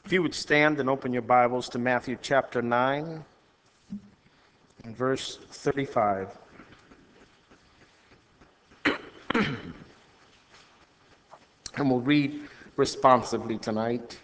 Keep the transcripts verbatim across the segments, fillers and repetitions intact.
If you would stand and open your Bibles to Matthew chapter nine and verse thirty-five. And we'll read responsibly tonight.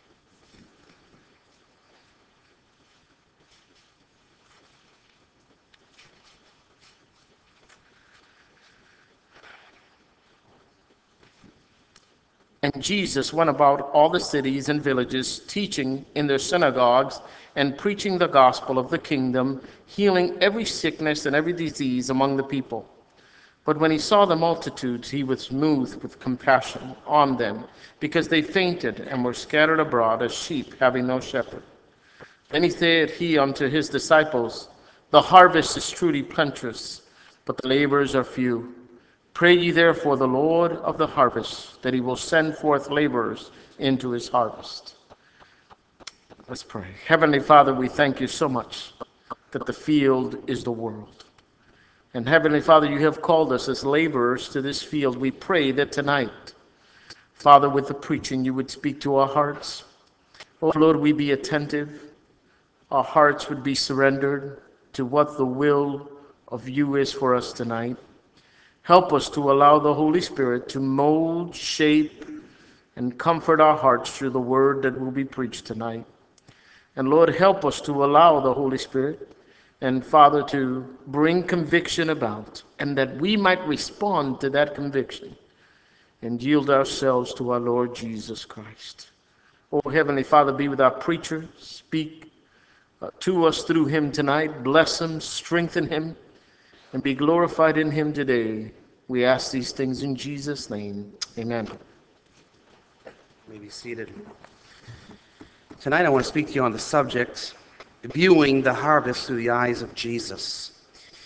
And Jesus went about all the cities and villages, teaching in their synagogues and preaching the gospel of the kingdom, healing every sickness and every disease among the people. But when he saw the multitudes, he was moved with compassion on them, because they fainted and were scattered abroad as sheep having no shepherd. Then he said he unto his disciples, The harvest is truly plenteous, but the laborers are few. Pray ye therefore the Lord of the harvest, that he will send forth laborers into his harvest. Let's pray. Heavenly Father, we thank you so much that the field is the world. And Heavenly Father, you have called us as laborers to this field. We pray that tonight, Father, with the preaching, you would speak to our hearts. Oh Lord, we be attentive. Our hearts would be surrendered to what the will of you is for us tonight. Help us to allow the Holy Spirit to mold, shape, and comfort our hearts through the word that will be preached tonight. And Lord, help us to allow the Holy Spirit and Father to bring conviction about, and that we might respond to that conviction and yield ourselves to our Lord Jesus Christ. Oh, Heavenly Father, be with our preacher. Speak uh, to us through him tonight. Bless him, strengthen him, and be glorified in him today. We ask these things in Jesus' name. Amen. You may be seated. Tonight I want to speak to you on the subject, viewing the harvest through the eyes of Jesus.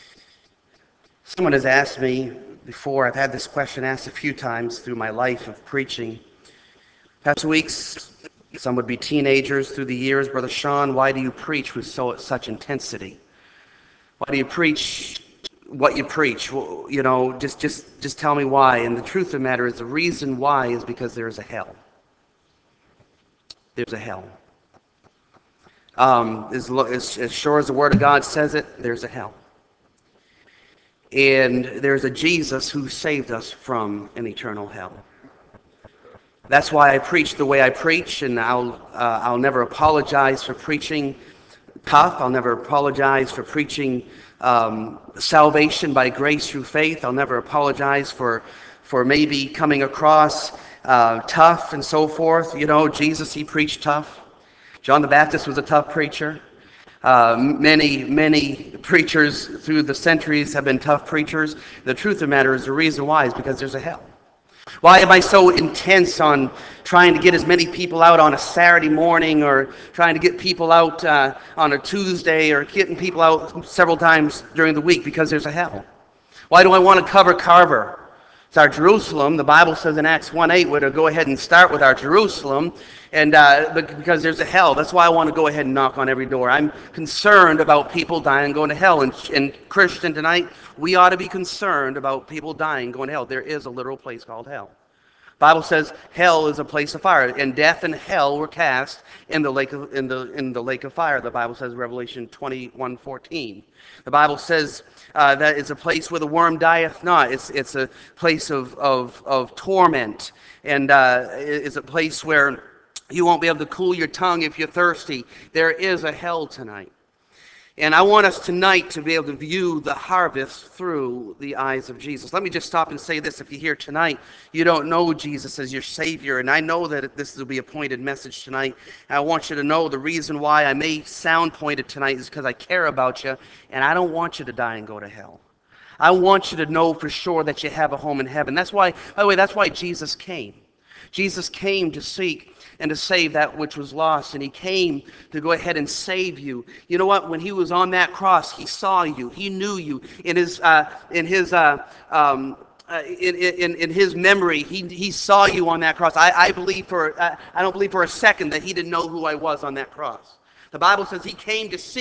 Someone has asked me before, I've had this question asked a few times through my life of preaching. Past weeks, some would be teenagers through the years, Brother Sean, why do you preach with so such intensity? Why do you preach what you preach? Well, you know, just, just, just tell me why. And the truth of the matter is, the reason why is because there is a hell. There's a hell. Um, as, as, as sure as the Word of God says it, there's a hell. And there's a Jesus who saved us from an eternal hell. That's why I preach the way I preach, and I'll, uh, I'll never apologize for preaching tough. I'll never apologize for preaching um, salvation by grace through faith. I'll never apologize for, for maybe coming across uh, tough and so forth. You know, Jesus, he preached tough. John the Baptist was a tough preacher. Uh, many, many preachers through the centuries have been tough preachers. The truth of the matter is, the reason why is because there's a hell. Why am I so intense on trying to get as many people out on a Saturday morning, or trying to get people out uh, on a Tuesday, or getting people out several times during the week? Because there's a hell. Why do I want to cover Carver? It's our Jerusalem. The Bible says in Acts one eight we're to go ahead and start with our Jerusalem, and uh, because there's a hell. That's why I want to go ahead and knock on every door. I'm concerned about people dying and going to hell. And, and Christian, tonight, we ought to be concerned about people dying going to hell. There is a literal place called hell. The Bible says hell is a place of fire, and death and hell were cast in the lake of, in the in the lake of fire. The Bible says, Revelation twenty-one fourteen. The Bible says uh, that it's a place where the worm dieth not. It's it's a place of of of torment, and uh, it's a place where you won't be able to cool your tongue if you're thirsty. There is a hell tonight. And I want us tonight to be able to view the harvest through the eyes of Jesus. Let me just stop and say this. If you're here tonight, you don't know Jesus as your Savior, and I know that this will be a pointed message tonight. I want you to know the reason why I may sound pointed tonight is because I care about you, and I don't want you to die and go to hell. I want you to know for sure that you have a home in heaven. That's why, by the way, that's why Jesus came. Jesus came to seek and to save that which was lost, and he came to go ahead and save you. You know what? When he was on that cross, he saw you. He knew you. In his, uh, in his, uh, um, uh, in, in, in his memory, he, he saw you on that cross. I, I believe for, uh, I don't believe for a second that he didn't know who I was on that cross. The Bible says he came to seek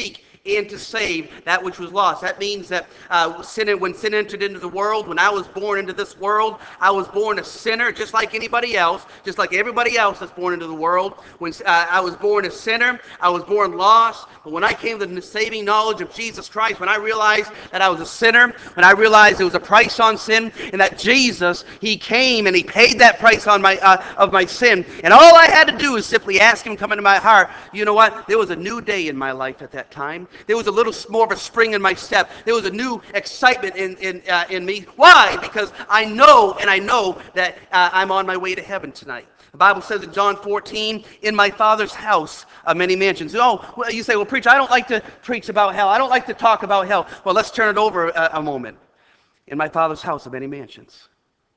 and to save that which was lost. That means that uh, sin, when sin entered into the world, when I was born into this world, I was born a sinner just like anybody else, just like everybody else that's born into the world. When uh, I was born a sinner, I was born lost. But when I came to the saving knowledge of Jesus Christ, when I realized that I was a sinner, when I realized there was a price on sin, and that Jesus, he came and he paid that price on my uh, of my sin, and all I had to do is simply ask him to come into my heart. You know what? There was a new day in my life at that time. There was a little more of a spring in my step. There was a new excitement in in uh, in me. Why? Because I know and I know that uh, I'm on my way to heaven tonight. The Bible says in John fourteen, in my Father's house are many mansions. Oh, well, you say, well, preacher, I don't like to preach about hell. I don't like to talk about hell. Well, let's turn it over a, a moment. In my Father's house are many mansions.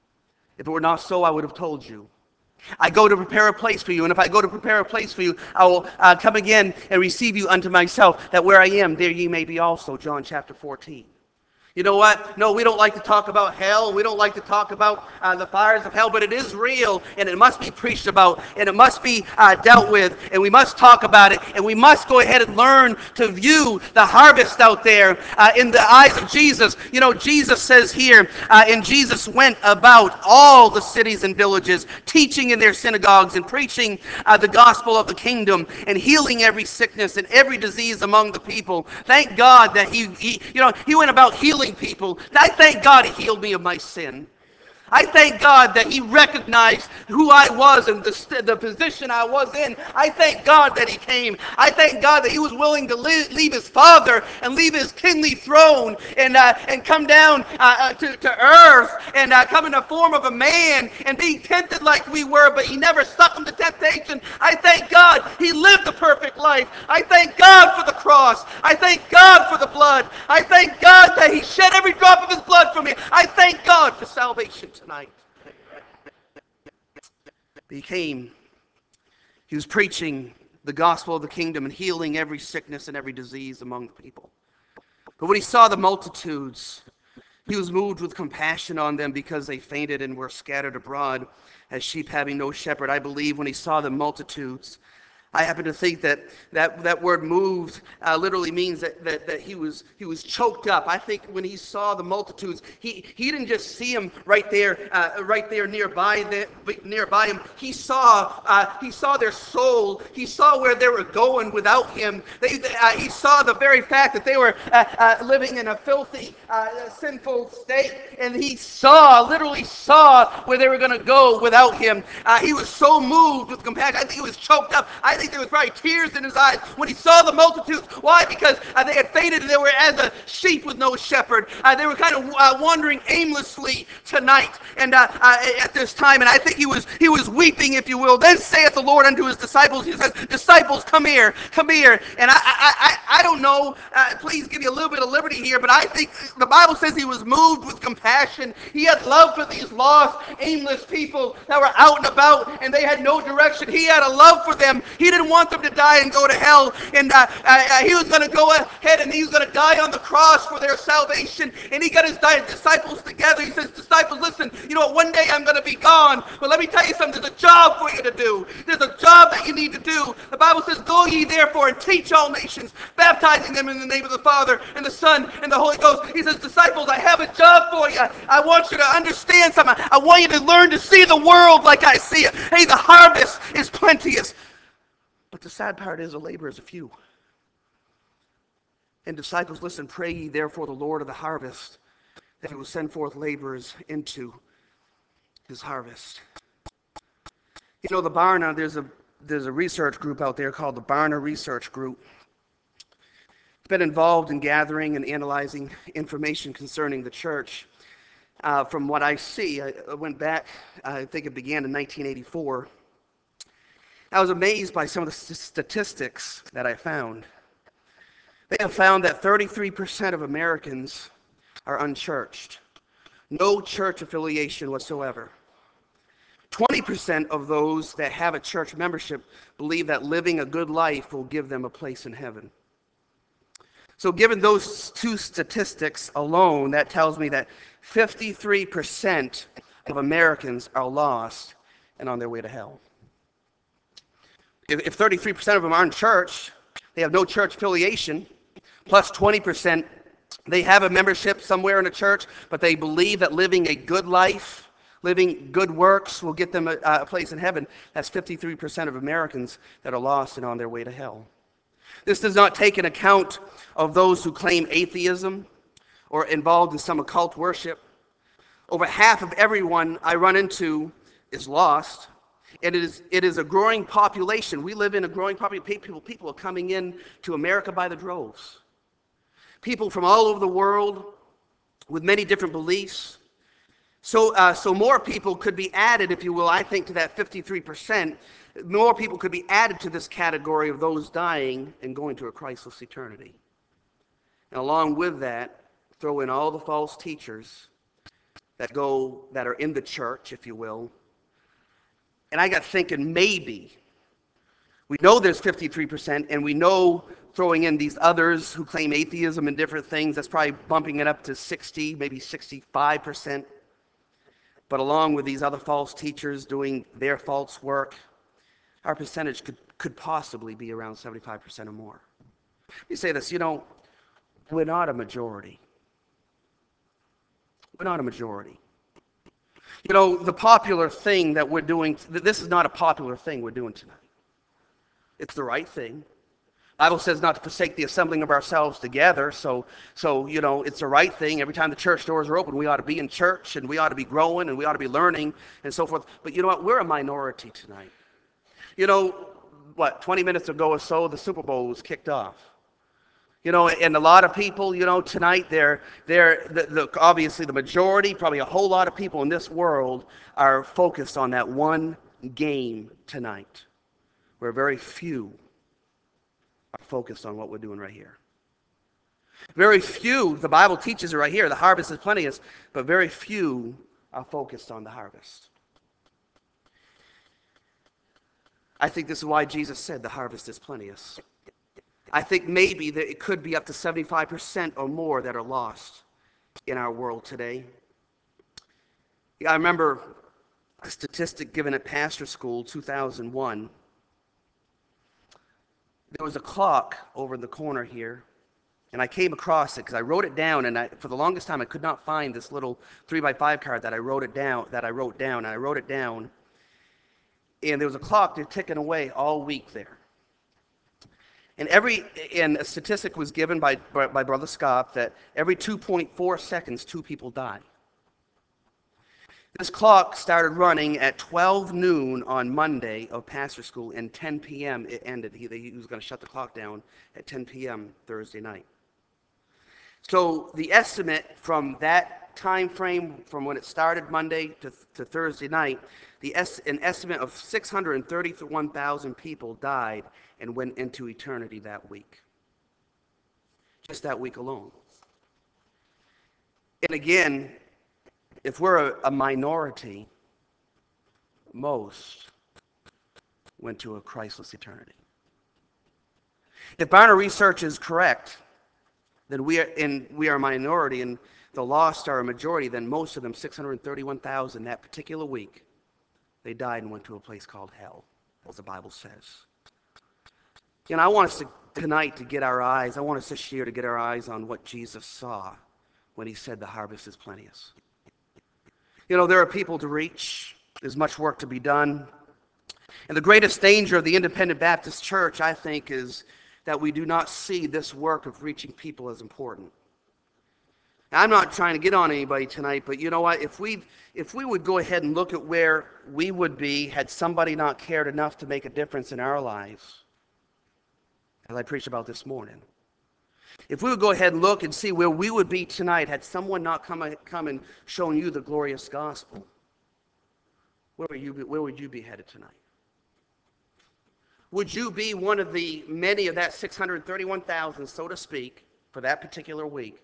If it were not so, I would have told you. I go to prepare a place for you, and if I go to prepare a place for you, I will uh, come again and receive you unto myself, that where I am, there ye may be also. John chapter fourteen. You know what? No, we don't like to talk about hell. We don't like to talk about uh, the fires of hell, but it is real, and it must be preached about, and it must be uh, dealt with, and we must talk about it, and we must go ahead and learn to view the harvest out there uh, in the eyes of Jesus. You know, Jesus says here, uh, and Jesus went about all the cities and villages, teaching in their synagogues and preaching uh, the gospel of the kingdom, and healing every sickness and every disease among the people. Thank God that he, he you know, he went about healing people. I thank God he healed me of my sin. I thank God that he recognized who I was and the, the position I was in. I thank God that he came. I thank God that he was willing to leave, leave his father and leave his kingly throne and uh, and come down uh, uh, to, to earth and uh, come in the form of a man and being tempted like we were, but he never succumbed to temptation. I thank God he lived the perfect life. I thank God for the cross. I thank God for the blood. I thank God that he shed every drop of his blood for me. I thank God for salvation tonight. He came. He was preaching the gospel of the kingdom and healing every sickness and every disease among the people. But when he saw the multitudes, he was moved with compassion on them because they fainted and were scattered abroad as sheep having no shepherd. I believe when he saw the multitudes, I happen to think that that, that word moved uh, literally means that, that, that he was he was choked up. I think when he saw the multitudes, he, he didn't just see them right there uh, right there nearby the, nearby him. He saw uh, he saw their soul. He saw where they were going without him. They, uh, he saw the very fact that they were uh, uh, living in a filthy, uh, sinful state, and he saw literally saw where they were going to go without him. Uh, he was so moved with compassion. I think he was choked up. I think there was probably tears in his eyes when he saw the multitudes. Why? Because uh, they had fainted and they were as a sheep with no shepherd. Uh, they were kind of uh, wandering aimlessly tonight and uh, uh, at this time. And I think he was he was weeping, if you will. Then saith the Lord unto his disciples, he says, disciples, come here, come here. And I I, I, I don't know, uh, please give you a little bit of liberty here, but I think the Bible says he was moved with compassion. He had love for these lost, aimless people that were out and about and they had no direction. He had a love for them. He didn't want them to die and go to hell. And uh, uh, he was going to go ahead and he was going to die on the cross for their salvation. And he got his disciples together. He says, disciples, listen, you know what? One day I'm going to be gone. But let me tell you something. There's a job for you to do. There's a job that you need to do. The Bible says, go ye therefore and teach all nations, baptizing them in the name of the Father and the Son and the Holy Ghost. He says, disciples, I have a job for you. I want you to understand something. I want you to learn to see the world like I see it. Hey, the harvest is plenteous. But the sad part is the laborers are few. And disciples, listen, pray ye therefore the Lord of the harvest, that he will send forth laborers into his harvest. You know, the Barna, there's a there's a research group out there called the Barna Research Group. It's been involved in gathering and analyzing information concerning the church. Uh, from what I see, I, I went back, I think it began in nineteen eighty-four. I was amazed by some of the st- statistics that I found. They have found that thirty-three percent of Americans are unchurched. No church affiliation whatsoever. twenty percent of those that have a church membership believe that living a good life will give them a place in heaven. So given those two statistics alone, that tells me that fifty-three percent of Americans are lost and on their way to hell. If thirty-three percent of them aren't in church, they have no church affiliation, Plus twenty percent, they have a membership somewhere in a church, but they believe that living a good life, living good works will get them a, a place in heaven. That's fifty-three percent of Americans that are lost and on their way to hell. This does not take an account of those who claim atheism or involved in some occult worship. Over half of everyone I run into is lost. And it is, it is a growing population. We live in a growing population. People, people are coming in to America by the droves. People from all over the world with many different beliefs. So, uh, so more people could be added, if you will, I think, to that fifty-three percent. More people could be added to this category of those dying and going to a Christless eternity. And along with that, throw in all the false teachers that go, that are in the church, if you will. And I got thinking, maybe, we know there's fifty-three percent, and we know throwing in these others who claim atheism and different things, that's probably bumping it up to sixty, maybe sixty-five percent. But along with these other false teachers doing their false work, our percentage could, could possibly be around seventy-five percent or more. You say this, you know, we're not a majority. We're not a majority. You know, the popular thing that we're doing, this is not a popular thing we're doing tonight. It's the right thing. The Bible says not to forsake the assembling of ourselves together, so, so, you know, it's the right thing. Every time the church doors are open, we ought to be in church, and we ought to be growing, and we ought to be learning, and so forth. But you know what? We're a minority tonight. You know, what, twenty minutes ago or so, the Super Bowl was kicked off. You know, and a lot of people, you know, tonight, they're, they're the, the, obviously the majority, probably a whole lot of people in this world are focused on that one game tonight, where very few are focused on what we're doing right here. Very few, the Bible teaches it right here, the harvest is plenteous, but very few are focused on the harvest. I think this is why Jesus said the harvest is plenteous. I think maybe that it could be up to seventy-five percent or more that are lost in our world today. I remember a statistic given at pastor school, two thousand one. There was a clock over in the corner here, and I came across it because I wrote it down, and I, for the longest time I could not find this little three by five card that I wrote it down, that I wrote down, and I wrote it down, and there was a clock there ticking away all week there. And every and a statistic was given by, by, by Brother Scott that every two point four seconds, two people die. This clock started running at twelve noon on Monday of pastor school, and ten p.m. it ended. He, he was going to shut the clock down at ten p.m. Thursday night. So the estimate from that time frame, from when it started Monday to, to Thursday night, the es, an estimate of six hundred thirty-one thousand people died and went into eternity that week. Just that week alone. And again, if we're a, a minority, most went to a Christless eternity. If Barna research is correct, then we are in we are a minority, and the lost are a majority. Then most of them, six hundred thirty-one thousand, that particular week, they died and went to a place called hell, as the Bible says. And I want us to, tonight to get our eyes, I want us this year to get our eyes on what Jesus saw when he said the harvest is plenteous. You know, there are people to reach. There's much work to be done. And the greatest danger of the Independent Baptist Church, I think, is that we do not see this work of reaching people as important. Now, I'm not trying to get on anybody tonight, but you know what? If we if we would go ahead and look at where we would be had somebody not cared enough to make a difference in our lives, as I preached about this morning, if we would go ahead and look and see where we would be tonight had someone not come, come and shown you the glorious gospel, where would you be, where would you be headed tonight? Would you be one of the many of that six hundred thirty-one thousand, so to speak, for that particular week,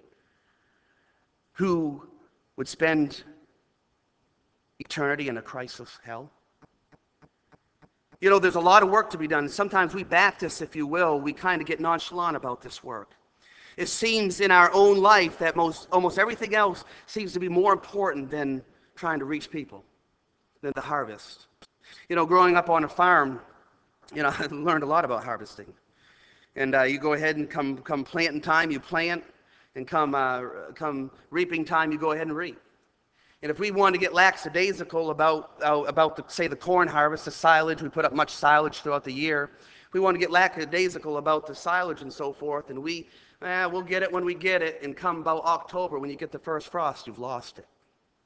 who would spend eternity in a Christless hell? You know, there's a lot of work to be done. Sometimes we Baptists, if you will, we kind of get nonchalant about this work. It seems in our own life that most, almost everything else seems to be more important than trying to reach people, than the harvest. You know, growing up on a farm, you know, I learned a lot about harvesting. And uh, you go ahead and come come planting time, you plant, and come uh, come reaping time, you go ahead and reap. And if we want to get lackadaisical about uh, about the, say the corn harvest, the silage, we put up much silage throughout the year. We want to get lackadaisical about the silage and so forth, and we eh, we'll get it when we get it. And come about October, when you get the first frost, you've lost it,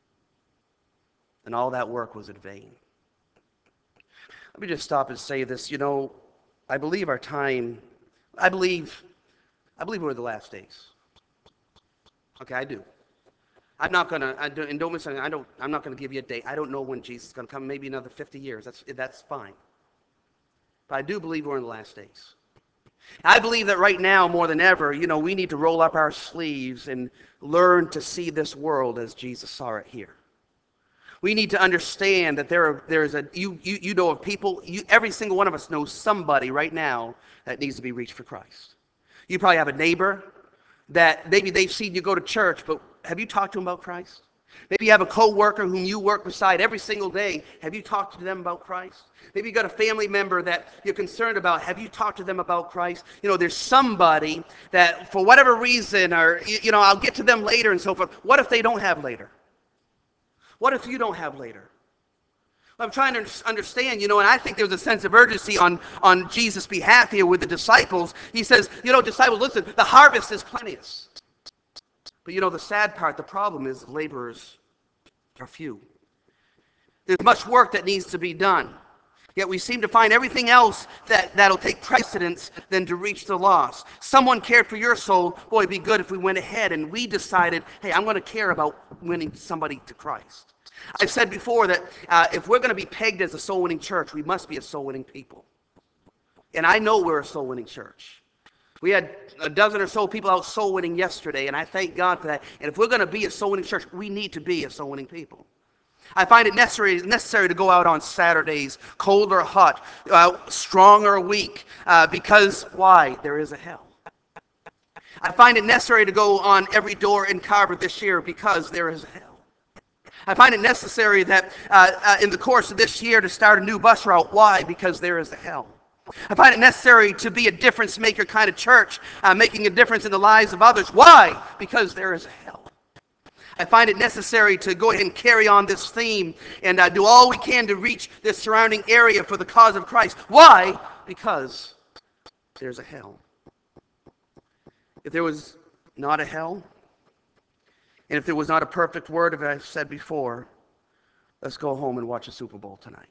and all that work was in vain. Let me just stop and say this. You know, I believe our time. I believe. I believe we're in the last days. Okay, I do. I'm not gonna. I do, and don't misunderstand. I don't. I'm not gonna give you a date. I don't know when Jesus is gonna come. Maybe another fifty years. That's that's fine. But I do believe we're in the last days. I believe that right now, more than ever, you know, we need to roll up our sleeves and learn to see this world as Jesus saw it here. We need to understand that there are there's a you you you know of people. You, every single one of us knows somebody right now that needs to be reached for Christ. You probably have a neighbor that maybe they've seen you go to church, but have you talked to them about Christ? Maybe you have a co-worker whom you work beside every single day. Have you talked to them about Christ? Maybe you got a family member that you're concerned about. Have you talked to them about Christ? You know, there's somebody that for whatever reason, or, you know, I'll get to them later and so forth. What if they don't have later? What if you don't have later? I'm trying to understand, you know, and I think there's a sense of urgency on, on Jesus' behalf here with the disciples. He says, you know, disciples, listen, the harvest is plenteous. But, you know, the sad part, the problem is laborers are few. There's much work that needs to be done. Yet we seem to find everything else that, that'll take precedence than to reach the lost. Someone cared for your soul. Boy, it'd be good if we went ahead and we decided, hey, I'm going to care about winning somebody to Christ. I've said before that uh, if we're going to be pegged as a soul-winning church, we must be a soul-winning people. And I know we're a soul-winning church. We had a dozen or so people out soul-winning yesterday, and I thank God for that. And if we're going to be a soul-winning church, we need to be a soul-winning people. I find it necessary, necessary to go out on Saturdays, cold or hot, uh, strong or weak, uh, because why? There is a hell. I find it necessary to go on every door in Carver this year because there is a hell. I find it necessary that uh, uh, in the course of this year to start a new bus route. Why? Because there is a hell. I find it necessary to be a difference maker kind of church, uh, making a difference in the lives of others. Why? Because there is a hell. I find it necessary to go ahead and carry on this theme and uh, do all we can to reach this surrounding area for the cause of Christ. Why? Because there's a hell. If there was not a hell, and if there was not a perfect word, as I've said before, let's go home and watch a Super Bowl tonight.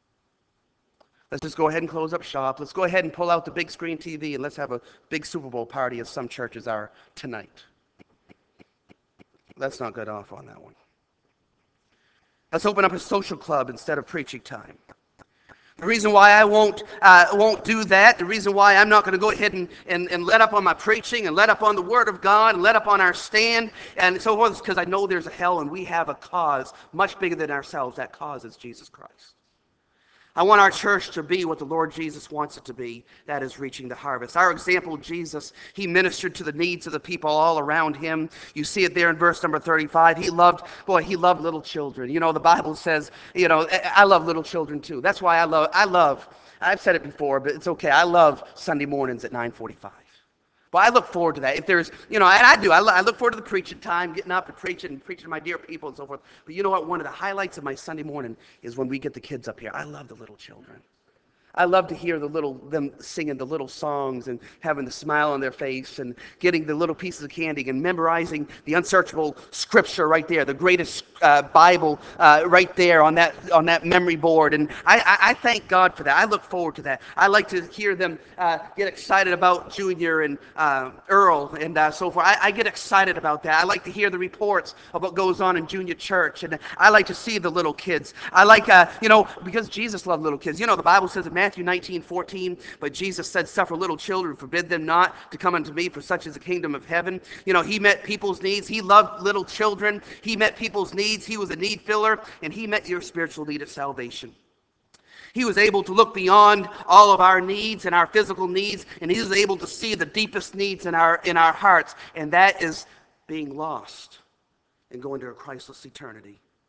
Let's just go ahead and close up shop. Let's go ahead and pull out the big screen T V and let's have a big Super Bowl party as some churches are tonight. Let's not get off on that one. Let's open up a social club instead of preaching time. The reason why I won't uh, won't do that, the reason why I'm not going to go ahead and, and, and let up on my preaching and let up on the Word of God and let up on our stand and so forth is because I know there's a hell and we have a cause much bigger than ourselves. That cause is Jesus Christ. I want our church to be what the Lord Jesus wants it to be, that is reaching the harvest. Our example, Jesus, he ministered to the needs of the people all around him. You see it there in verse number thirty-five. He loved, boy, he loved little children. You know, the Bible says, you know, I love little children too. That's why I love, I love, I've said it before, but it's okay. I love Sunday mornings at nine forty-five. Well, I look forward to that. If there's, you know, and I do. I, I look forward to the preaching time, getting up and preaching and preaching to my dear people and so forth. But you know what? One of the highlights of my Sunday morning is when we get the kids up here. I love the little children. I love to hear the little them singing the little songs and having the smile on their face and getting the little pieces of candy and memorizing the unsearchable scripture right there, the greatest uh, Bible uh, right there on that on that memory board. And I, I, I thank God for that. I look forward to that. I like to hear them uh, get excited about Junior and uh, Earl and uh, so forth. I, I get excited about that. I like to hear the reports of what goes on in Junior Church, and I like to see the little kids. I like, uh, you know, because Jesus loved little kids. You know, the Bible says in Matthew nineteen fourteen, but Jesus said, suffer little children, forbid them not to come unto me, for such is the kingdom of heaven. You know, he met people's needs. He loved little children. He met people's needs. He was a need filler, and he met your spiritual need of salvation. He was able to look beyond all of our needs and our physical needs, and he was able to see the deepest needs in our in our hearts, and that is being lost and going to a Christless eternity.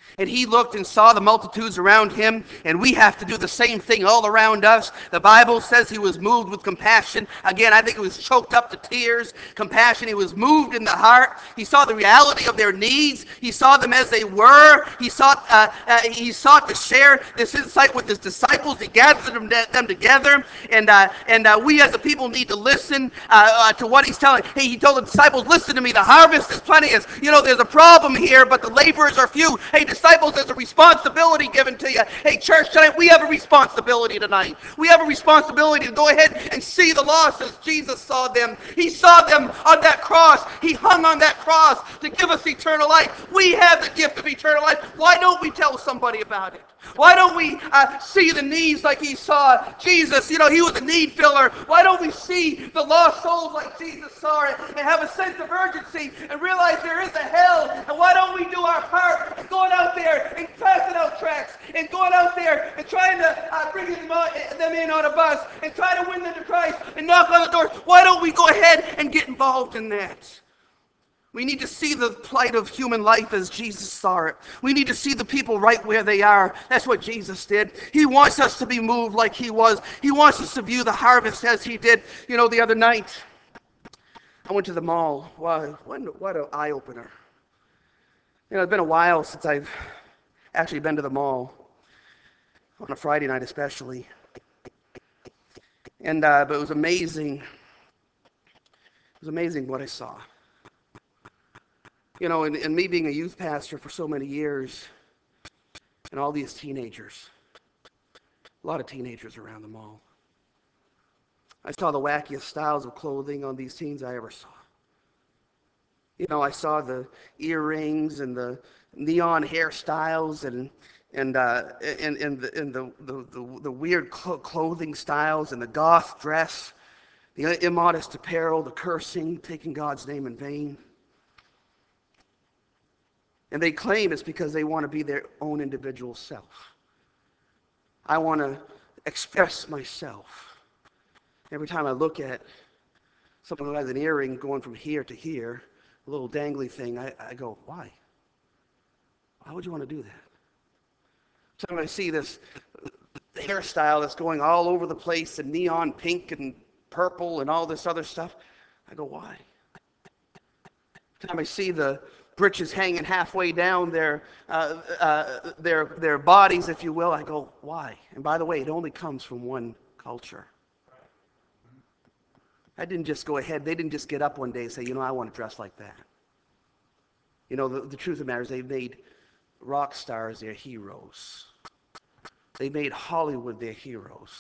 And he looked and saw the multitudes around him, and we have to do the same thing all around us. The Bible says he was moved with compassion. Again, I think he was choked up to tears. Compassion, he was moved in the heart. He saw the reality of their needs. He saw them as they were. He sought, uh, uh, he sought to share this insight with his disciples. He gathered them, them together, and, uh, and uh, we as a people need to listen uh, uh, to what he's telling. Hey, he told the disciples, listen to me, the harvest is plenty. You know, there's a problem here, but the laborers are few. Hey, disciples, there's a responsibility given to you. Hey, church, tonight, we have a responsibility tonight. We have a responsibility to go ahead and see the lost as Jesus saw them. He saw them on that cross. He hung on that cross to give us eternal life. We have the gift of eternal life. Why don't we tell somebody about it? Why don't we uh, see the needs like he saw Jesus? You know, he was a need filler. Why don't we see the lost souls like Jesus saw it and have a sense of urgency and realize there is a hell? And why don't we do our part going out there and passing out tracts and going out there and trying to uh, bring them, on, them in on a bus and try to win them to Christ and knock on the doors? Why don't we go ahead and get involved in that? We need to see the plight of human life as Jesus saw it. We need to see the people right where they are. That's what Jesus did. He wants us to be moved like he was. He wants us to view the harvest as he did. You know, the other night, I went to the mall. Wow, what an, what an eye-opener. You know, it's been a while since I've actually been to the mall, on a Friday night especially. And, uh, but it was amazing. It was amazing what I saw. You know, and, and me being a youth pastor for so many years, and all these teenagers, a lot of teenagers around the mall. I saw the wackiest styles of clothing on these teens I ever saw. You know, I saw the earrings and the neon hairstyles and and uh, and, and the and the, the, the, the weird clothing styles and the goth dress, the immodest apparel, the cursing, taking God's name in vain. And they claim it's because they want to be their own individual self. I want to express myself. Every time I look at someone who has an earring going from here to here, a little dangly thing, I, I go, why? Why would you want to do that? Sometimes I see this hairstyle that's going all over the place in neon pink and purple and all this other stuff. I go, why? Every time I see the britches hanging halfway down their, uh, uh, their, their bodies, if you will, I go, why? And by the way, it only comes from one culture. I didn't just go ahead, they didn't just get up one day and say, you know, I want to dress like that. You know, the, the truth of the matter is they made rock stars their heroes. They made Hollywood their heroes.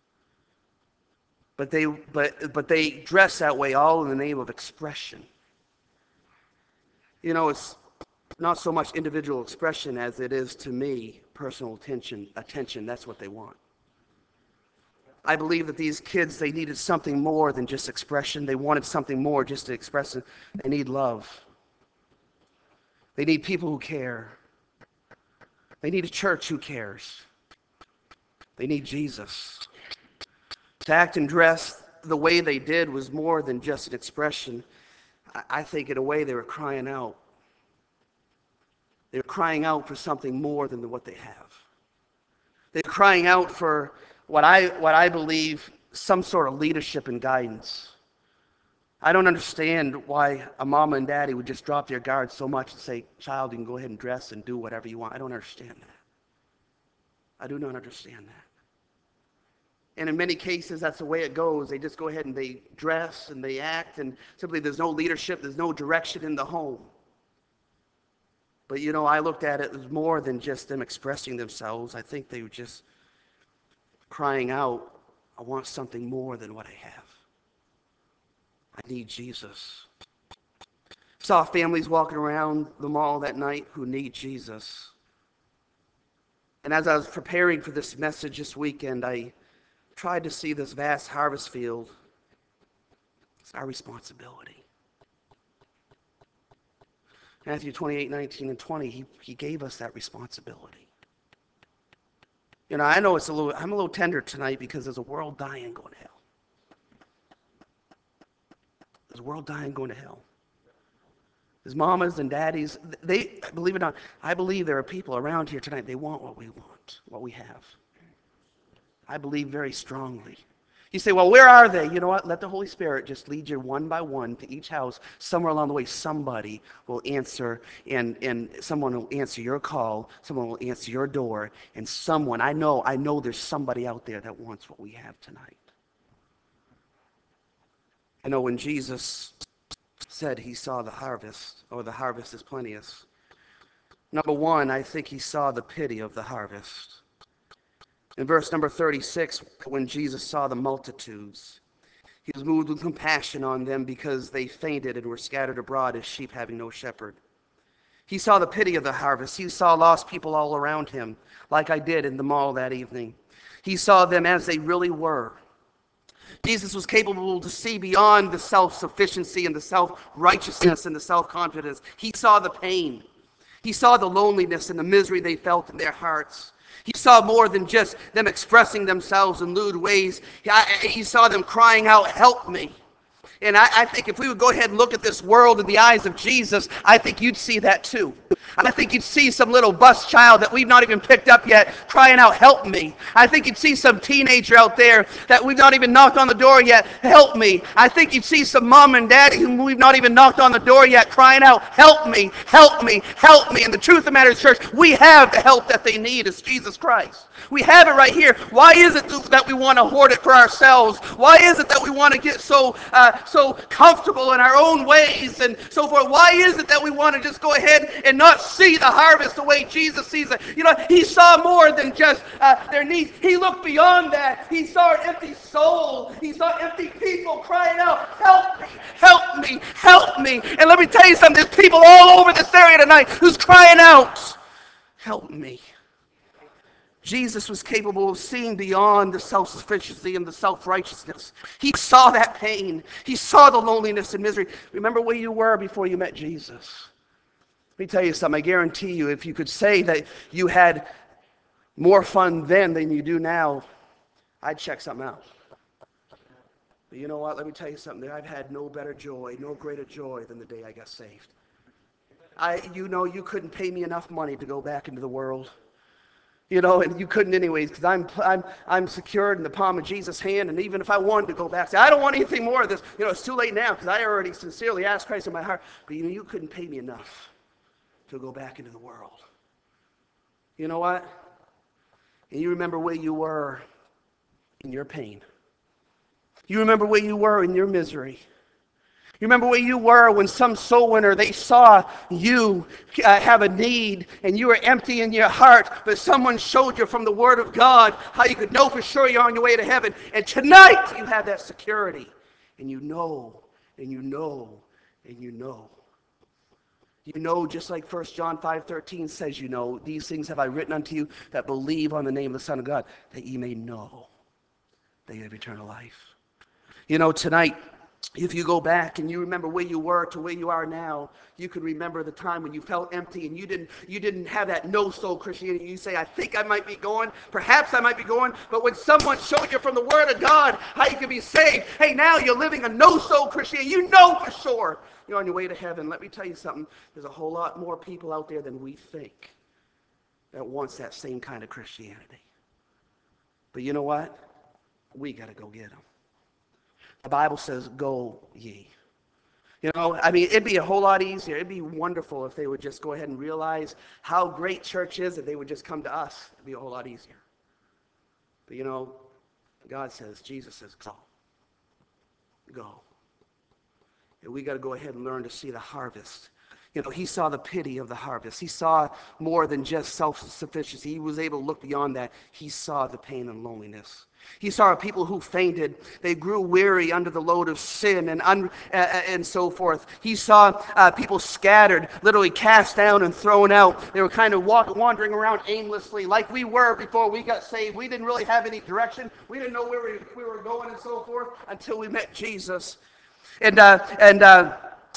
But they, but, but they dress that way all in the name of expression. You know, it's not so much individual expression as it is, to me, personal attention. Attention, that's what they want. I believe that these kids, they needed something more than just expression. They wanted something more just to express it. They need love. They need people who care. They need a church who cares. They need Jesus. To act and dress the way they did was more than just an expression. I think in a way they were crying out. They were crying out for something more than what they have. They're crying out for what I, what I believe, some sort of leadership and guidance. I don't understand why a mama and daddy would just drop their guard so much and say, child, you can go ahead and dress and do whatever you want. I don't understand that. I do not understand that. And in many cases, that's the way it goes. They just go ahead and they dress and they act, and simply there's no leadership, there's no direction in the home. But you know, I looked at it as more than just them expressing themselves. I think they were just crying out, I want something more than what I have. I need Jesus. Saw families walking around the mall that night who need Jesus. And as I was preparing for this message this weekend, I tried to see this vast harvest field. It's our responsibility. Matthew twenty-eight, nineteen, and twenty, he, he gave us that responsibility. You know, I know it's a little, I'm a little tender tonight because there's a world dying going to hell. There's a world dying going to hell. His mamas and daddies, they, believe it or not, I believe there are people around here tonight, they want what we want, what we have. I believe very strongly. You say, well, where are they? You know what? Let the Holy Spirit just lead you one by one to each house. Somewhere along the way, somebody will answer, and, and someone will answer your call. Someone will answer your door. And someone, I know, I know there's somebody out there that wants what we have tonight. I know when Jesus said he saw the harvest, or the harvest is plenteous. Number one, I think he saw the pity of the harvest. In verse number thirty-six, when Jesus saw the multitudes, he was moved with compassion on them because they fainted and were scattered abroad as sheep having no shepherd. He saw the pity of the harvest. He saw lost people all around him, like I did in the mall that evening. He saw them as they really were. Jesus was capable to see beyond the self-sufficiency and the self-righteousness and the self-confidence. He saw the pain. He saw the loneliness and the misery they felt in their hearts. He saw more than just them expressing themselves in lewd ways. He saw them crying out, "Help me." And I, I think if we would go ahead and look at this world in the eyes of Jesus, I think you'd see that too. I think you'd see some little bus child that we've not even picked up yet crying out, "Help me." I think you'd see some teenager out there that we've not even knocked on the door yet, "Help me." I think you'd see some mom and daddy whom we've not even knocked on the door yet crying out, "Help me, help me, help me." And the truth of the matter is, church, we have the help that they need is Jesus Christ. We have it right here. Why is it that we want to hoard it for ourselves? Why is it that we want to get so uh, so comfortable in our own ways and so forth? Why is it that we want to just go ahead and not see the harvest the way Jesus sees it? You know, he saw more than just uh, their needs. He looked beyond that. He saw an empty soul. He saw empty people crying out, "Help me, help me, help me." And let me tell you something. There's people all over this area tonight who's crying out, "Help me." Jesus was capable of seeing beyond the self-sufficiency and the self-righteousness. He saw that pain. He saw the loneliness and misery. Remember where you were before you met Jesus. Let me tell you something. I guarantee you, if you could say that you had more fun then than you do now, I'd check something out. But you know what? Let me tell you something. I've had no better joy, no greater joy than the day I got saved. I, you know, you couldn't pay me enough money to go back into the world. You know, and you couldn't anyways, because I'm, I'm, I'm secured in the palm of Jesus' hand, and even if I wanted to go back, say, I don't want anything more of this. You know, it's too late now, because I already sincerely asked Christ in my heart. But you know, you couldn't pay me enough to go back into the world. You know what? And you remember where you were in your pain. You remember where you were in your misery. You remember where you were when some soul winner, they saw you uh, have a need and you were empty in your heart, but someone showed you from the Word of God how you could know for sure you're on your way to heaven. And tonight you have that security. And you know, and you know, and you know. You know, just like First John five thirteen says, you know, "These things have I written unto you that believe on the name of the Son of God, that ye may know that you have eternal life." You know, tonight, if you go back and you remember where you were to where you are now, you could remember the time when you felt empty and you didn't you didn't have that no-soul Christianity. You say, "I think I might be going, perhaps I might be going," but when someone showed you from the Word of God how you could be saved, hey, now you're living a no-soul Christianity. You know for sure you're on your way to heaven. Let me tell you something. There's a whole lot more people out there than we think that wants that same kind of Christianity. But you know what? We got to go get them. The Bible says, "Go ye." You know, I mean, it'd be a whole lot easier. It'd be wonderful if they would just go ahead and realize how great church is, if they would just come to us. It'd be a whole lot easier. But you know, God says, Jesus says, go. Go. And we got to go ahead and learn to see the harvest. You know, he saw the pity of the harvest. He saw more than just self-sufficiency. He was able to look beyond that. He saw the pain and loneliness. He saw people who fainted. They grew weary under the load of sin and un, uh, and so forth. He saw uh, people scattered, literally cast down and thrown out. They were kind of walk, wandering around aimlessly like we were before we got saved. We didn't really have any direction. We didn't know where we, we were going and so forth until we met Jesus. And uh, and uh,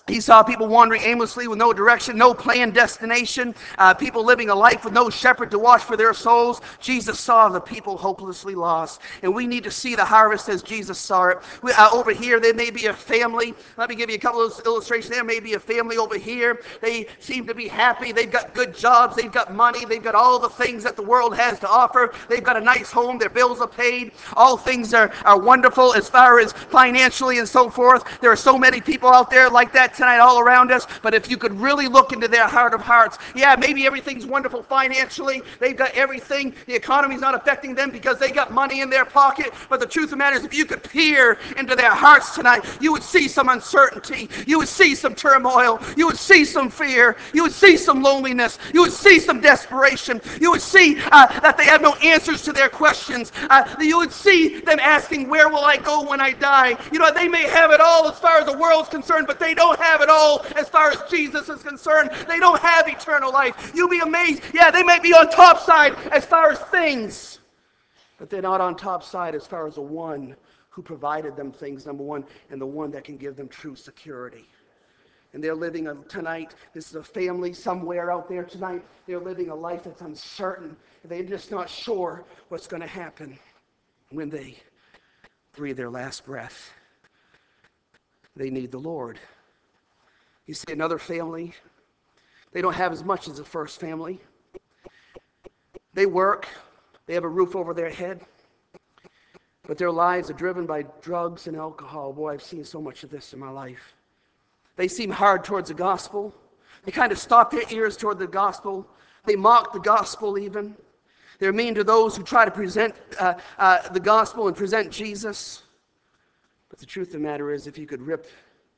He saw people wandering aimlessly with no direction, no planned destination, uh, people living a life with no shepherd to watch for their souls. Jesus saw the people hopelessly lost, and we need to see the harvest as Jesus saw it. We, uh, over here, there may be a family. Let me give you a couple of illustrations. There may be a family over here. They seem to be happy. They've got good jobs. They've got money. They've got all the things that the world has to offer. They've got a nice home. Their bills are paid. All things are, are wonderful as far as financially and so forth. There are so many people out there like that tonight all around us, but if you could really look into their heart of hearts, yeah, maybe everything's wonderful financially, they've got everything, the economy's not affecting them because they got money in their pocket, but the truth of the matter is if you could peer into their hearts tonight, you would see some uncertainty, you would see some turmoil, you would see some fear, you would see some loneliness, you would see some desperation, you would see uh, that they have no answers to their questions, uh, you would see them asking, where will I go when I die? You know, they may have it all as far as the world's concerned, but they don't have it all as far as Jesus is concerned. They don't have eternal life. You'll be amazed. Yeah, they might be on top side as far as things, but they're not on top side as far as the one who provided them things, number one, and the one that can give them true security. And they're living a, tonight, this is a family somewhere out there tonight, they're living a life that's uncertain. They're just not sure what's going to happen when they breathe their last breath. They need the Lord. You see another family, they don't have as much as the first family. They work, they have a roof over their head, but their lives are driven by drugs and alcohol. Boy, I've seen so much of this in my life. They seem hard towards the gospel. They kind of stop their ears toward the gospel. They mock the gospel even. They're mean to those who try to present uh, uh, the gospel and present Jesus. But the truth of the matter is, if you could rip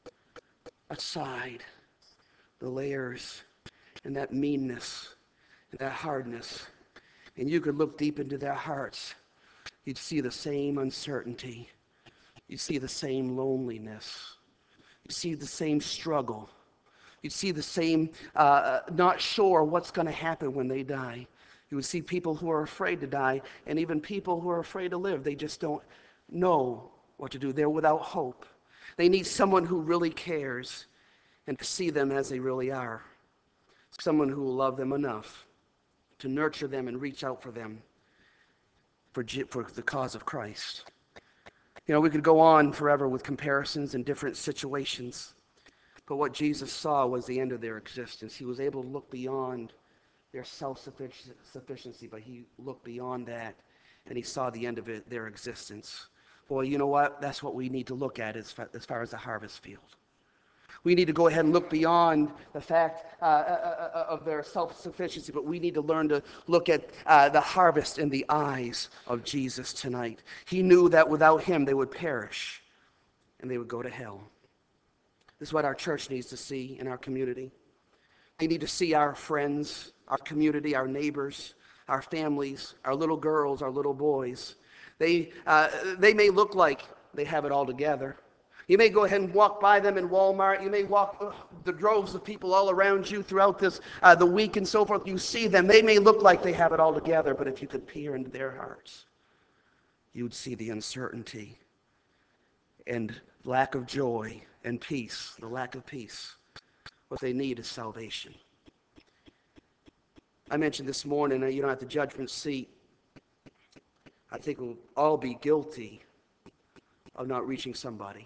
aside the layers and that meanness and that hardness, and you could look deep into their hearts, you'd see the same uncertainty. You'd see the same loneliness. You'd see the same struggle. You'd see the same uh, not sure what's going to happen when they die. You would see people who are afraid to die, and even people who are afraid to live. They just don't know what to do. They're without hope. They need someone who really cares and to see them as they really are. Someone who will love them enough to nurture them and reach out for them for, for the cause of Christ. You know, we could go on forever with comparisons in different situations, but what Jesus saw was the end of their existence. He was able to look beyond their self-sufficiency, but he looked beyond that, and he saw the end of it, their existence. Boy, you know what? That's what we need to look at as far as, far as the harvest field. We need to go ahead and look beyond the fact uh, uh, of their self-sufficiency, but we need to learn to look at uh, the harvest in the eyes of Jesus tonight. He knew that without him they would perish and they would go to hell. This is what our church needs to see in our community. They need to see our friends, our community, our neighbors, our families, our little girls, our little boys. They, uh, they may look like they have it all together. You may go ahead and walk by them in Walmart. You may walk uh, the droves of people all around you throughout this uh, the week and so forth. You see them. They may look like they have it all together, but if you could peer into their hearts, you would see the uncertainty and lack of joy and peace, the lack of peace. What they need is salvation. I mentioned this morning, uh, you know, at the judgment seat, I think we'll all be guilty of not reaching somebody.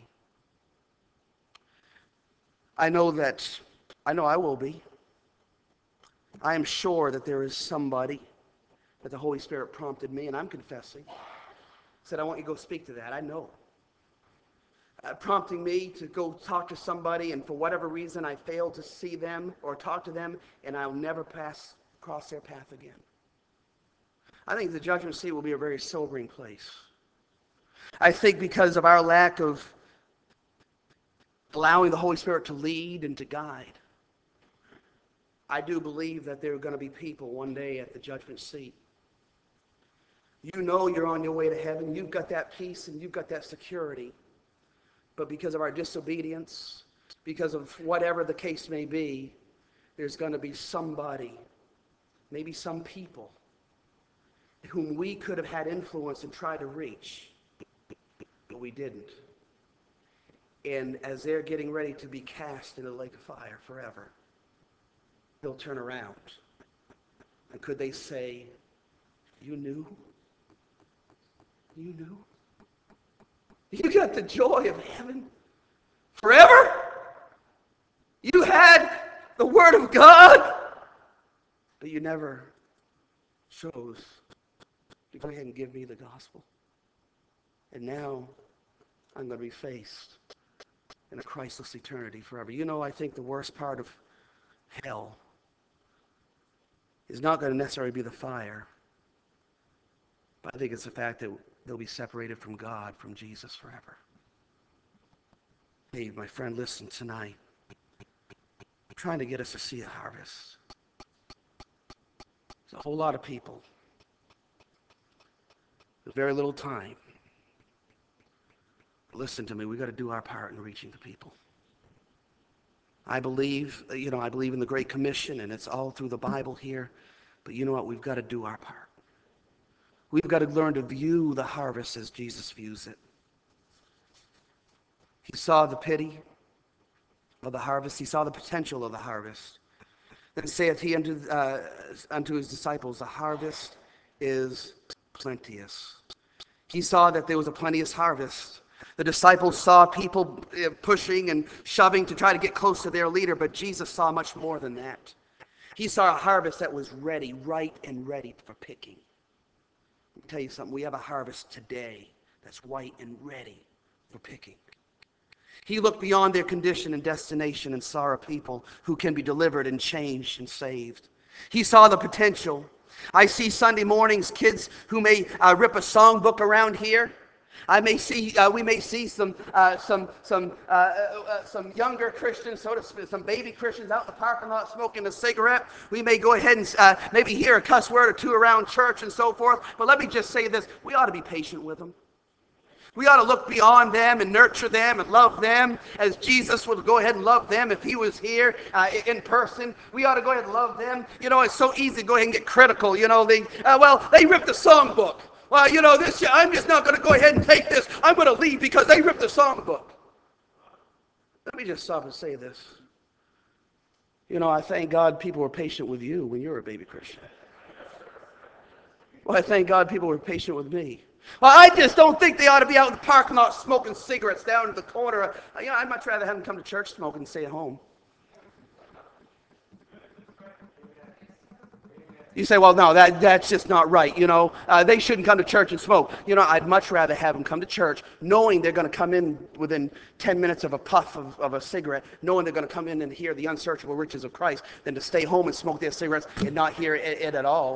I know that, I know I will be. I am sure that there is somebody that the Holy Spirit prompted me, and I'm confessing. Said, I want you to go speak to that. I know. Uh, prompting me to go talk to somebody, and for whatever reason I failed to see them or talk to them, and I'll never pass cross their path again. I think the judgment seat will be a very sobering place. I think because of our lack of allowing the Holy Spirit to lead and to guide, I do believe that there are going to be people one day at the judgment seat. You know you're on your way to heaven. You've got that peace and you've got that security. But because of our disobedience, because of whatever the case may be, there's going to be somebody, maybe some people, whom we could have had influence and tried to reach, but we didn't. And as they're getting ready to be cast into the lake of fire forever, they'll turn around. And could they say, you knew? You knew? You got the joy of heaven forever? You had the Word of God, but you never chose to go ahead and give me the gospel. And now I'm going to be faced in a Christless eternity forever. You know, I think the worst part of hell is not going to necessarily be the fire, but I think it's the fact that they'll be separated from God, from Jesus forever. Hey, my friend, listen tonight. I'm trying to get us to see a harvest. There's a whole lot of people with very little time. Listen to me, we've got to do our part in reaching the people. I believe, you know, I believe in the Great Commission, and it's all through the Bible here, but you know what? We've got to do our part. We've got to learn to view the harvest as Jesus views it. He saw the pity of the harvest. He saw the potential of the harvest. Then saith he unto, uh, unto his disciples, the harvest is plenteous. He saw that there was a plenteous harvest. The disciples saw people pushing and shoving to try to get close to their leader, but Jesus saw much more than that. He saw a harvest that was ready, right and ready for picking. Let me tell you something, we have a harvest today that's white and ready for picking. He looked beyond their condition and destination and saw a people who can be delivered and changed and saved. He saw the potential. I see Sunday mornings kids who may uh, rip a songbook around here. I may see, uh, we may see some, uh, some, some, uh, uh, some younger Christians, so to speak, some baby Christians out in the parking lot smoking a cigarette. We may go ahead and uh, maybe hear a cuss word or two around church and so forth. But let me just say this: we ought to be patient with them. We ought to look beyond them and nurture them and love them as Jesus would go ahead and love them if he was here uh, in person. We ought to go ahead and love them. You know, it's so easy to go ahead and get critical. You know, they, uh, well, they ripped the songbook. Well, you know, this, I'm just not going to go ahead and take this. I'm going to leave because they ripped the songbook. Let me just stop and say this. You know, I thank God people were patient with you when you were a baby Christian. Well, I thank God people were patient with me. Well, I just don't think they ought to be out in the parking lot smoking cigarettes down in the corner. You know, I'd much rather have them come to church smoking and stay at home. You say, well, no, that, that's just not right. You know, uh, they shouldn't come to church and smoke. You know, I'd much rather have them come to church knowing they're going to come in within ten minutes of a puff of, of a cigarette, knowing they're going to come in and hear the unsearchable riches of Christ, than to stay home and smoke their cigarettes and not hear it, it at all.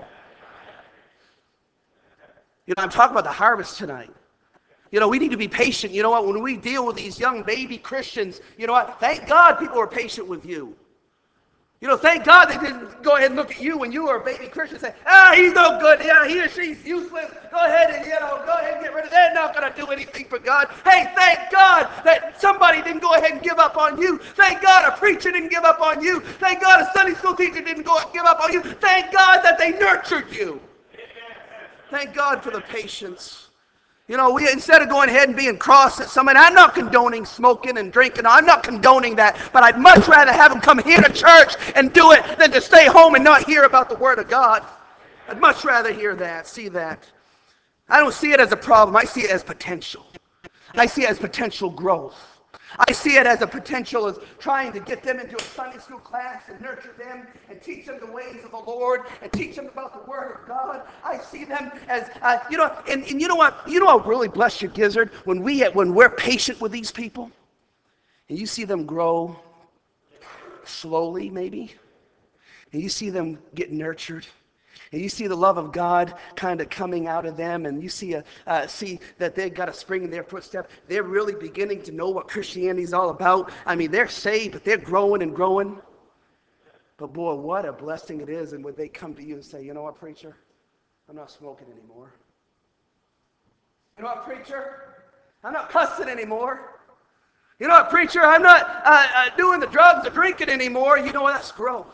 You know, I'm talking about the harvest tonight. You know, we need to be patient. You know what? When we deal with these young baby Christians, you know what? Thank God people are patient with you. You know, thank God they didn't go ahead and look at you when you were a baby Christian and say, ah, he's no good. Yeah, he or she's useless. Go ahead and, you know, go ahead and get rid of that. They're not going to do anything for God. Hey, thank God that somebody didn't go ahead and give up on you. Thank God a preacher didn't give up on you. Thank God a Sunday school teacher didn't go give up on you. Thank God that they nurtured you. Thank God for the patience. You know, we instead of going ahead and being cross at somebody, I'm not condoning smoking and drinking. I'm not condoning that. But I'd much rather have them come here to church and do it than to stay home and not hear about the Word of God. I'd much rather hear that, see that. I don't see it as a problem. I see it as potential. I see it as potential growth. I see it as a potential as trying to get them into a Sunday school class and nurture them and teach them the ways of the Lord and teach them about the Word of God. I see them as, uh, you know, and, and you know what? You know what really bless your gizzard? When, we, when we're patient with these people and you see them grow slowly maybe, and you see them get nurtured, and you see the love of God kind of coming out of them, and you see a, uh, see that they've got a spring in their footstep. They're really beginning to know what Christianity is all about. I mean, they're saved, but they're growing and growing. But boy, what a blessing it is, and when they come to you and say, you know what, preacher? I'm not smoking anymore. You know what, preacher? I'm not cussing anymore. You know what, preacher? I'm not uh, uh, doing the drugs or drinking anymore. You know what? That's growth.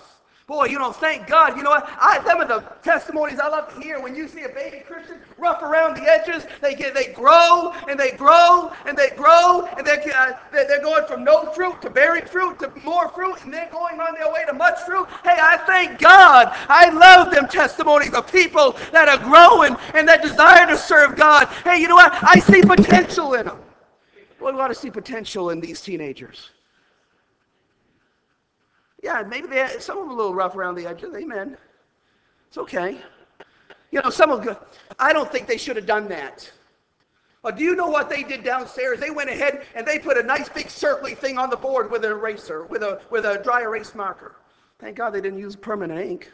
Boy, you know, thank God. You know what? I, some of the testimonies I love to hear when you see a baby Christian rough around the edges, they get, they grow and they grow and they grow and they, uh, they're going from no fruit to bearing fruit to more fruit, and they're going on their way to much fruit. Hey, I thank God. I love them testimonies of people that are growing and that desire to serve God. Hey, you know what? I see potential in them. Well, we want to see potential in these teenagers. Yeah, maybe they, some of them are a little rough around the edges. Amen. It's okay. You know, some of them, I don't think they should have done that. But do you know what they did downstairs? They went ahead and they put a nice big circly thing on the board with an eraser, with a with a dry erase marker. Thank God they didn't use permanent ink.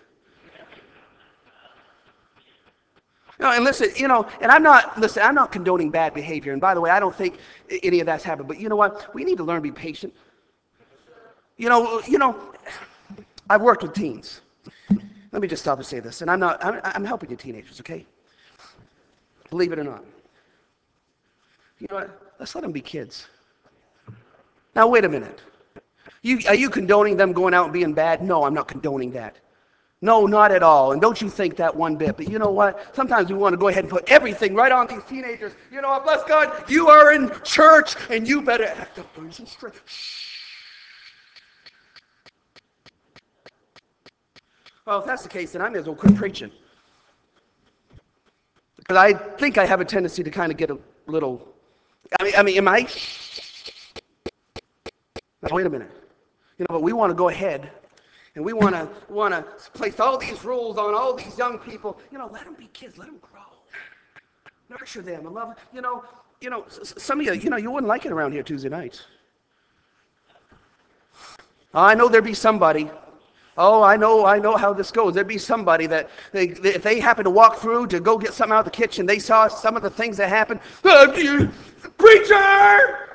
You know, and listen, you know, and I'm not, listen, I'm not condoning bad behavior. And by the way, I don't think any of that's happened. But you know what? We need to learn to be patient. You know, you know, I've worked with teens. Let me just stop and say this, and I'm not, I'm, I'm helping you teenagers, okay? Believe it or not. You know what? Let's let them be kids. Now, wait a minute. You, are you condoning them going out and being bad? No, I'm not condoning that. No, not at all. And don't you think that one bit. But you know what? Sometimes we want to go ahead and put everything right on these teenagers. You know what? Bless God, you are in church, and you better act up nice and straight. Shh. Well, if that's the case, then I may as well quit preaching. Because I think I have a tendency to kind of get a little, I mean, I mean, am I? Now, wait a minute. You know, but we want to go ahead and we want to want to place all these rules on all these young people. You know, let them be kids. Let them grow. Nurture them and love. You know, you know, some of you, you know, you wouldn't like it around here Tuesday nights. I know there'd be somebody. Oh, I know, I know how this goes. There'd be somebody that, they, they, if they happened to walk through to go get something out of the kitchen, they saw some of the things that happened. Oh, you, preacher!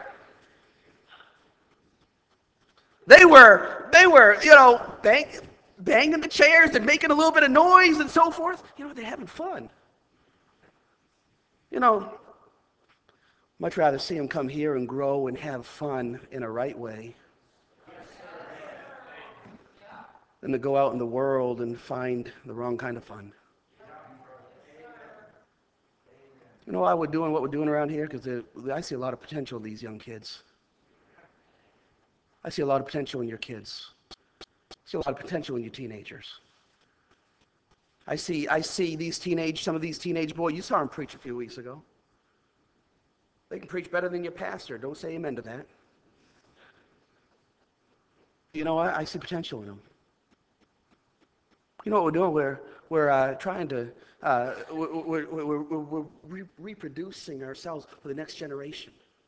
They were, they were, you know, bang, banging the chairs and making a little bit of noise and so forth. You know, they're having fun. You know, much rather see them come here and grow and have fun in a right way than to go out in the world and find the wrong kind of fun. You know why we're doing what we're doing around here? Because I see a lot of potential in these young kids. I see a lot of potential in your kids. I see a lot of potential in your teenagers. I see, I see these teenage, some of these teenage boys, you saw them preach a few weeks ago. They can preach better than your pastor. Don't say amen to that. You know what? I see potential in them. You know what we're doing? We're, we're uh, trying to, uh, we're, we're, we're, we're re- reproducing ourselves for the next generation.